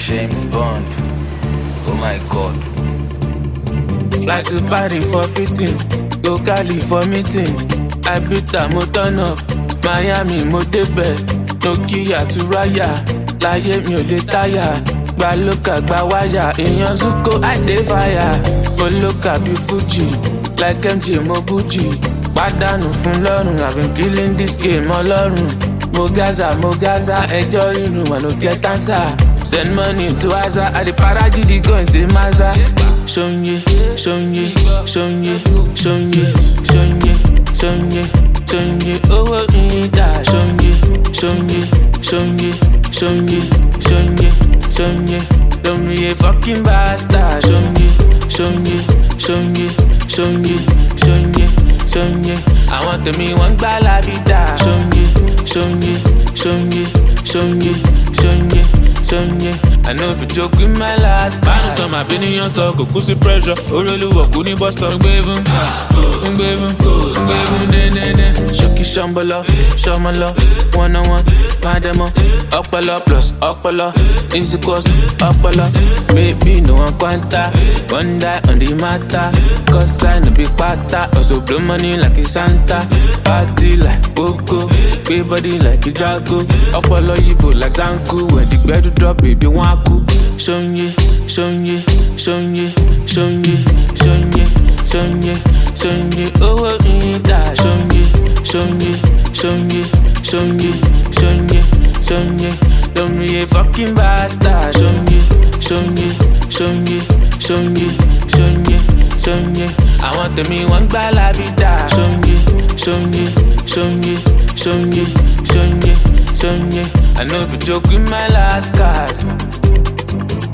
James Bond. Oh my God. Fly to Paris for fitting, go Cali for meeting. I beat that mo turn up, Miami mo débẹ̀. Nokia to Raya, láyé mi ò lè táyà. Gba lókà gba wáyà, èèyàn Zuko I dey fire. Mo lókà bí Fuji, like MJ mo Gucci. Pàdánù fún lọ́rùn, I've been killing this game ọlọ́run. Mo Gaza, ẹjọ́ rírun, I no get answer. Send money to Aza, I dey para gidi gan ṣe Maza. Ṣóyè, owó ìyíta. Ṣóyè, don't be a fucking bastard. Ṣóyè. Àwọn tèmi wọ́n gbá lábídà. Ṣóyè. I know if you joke with my last card. Bánu sọ màá bí níyàn sọ kò kú sí pressure. Olólùwọ̀ kú ní bus stop. Ngbévun dénéné. Ṣókí ṣọmọlọ, one-on-one, pàdémọ́. Ọpọlọ plus ọpọlọ, is equals to ọpọlọ. Baby no one quanta, one die on the matter. Cause I no be pata, also blow money like a Santa. Party like Boko, pay body like a Jago. Ọpọlọ Yibo like Zanku, when the gbedu drop baby wan kú. Ṣóyè, owó ìyíta. Ṣóyè, don't be a fucking bastard. Ṣóyè. Àwọn tèmi wọ́n gbá lábídà. Ṣóyè. I know if you joke with my last card.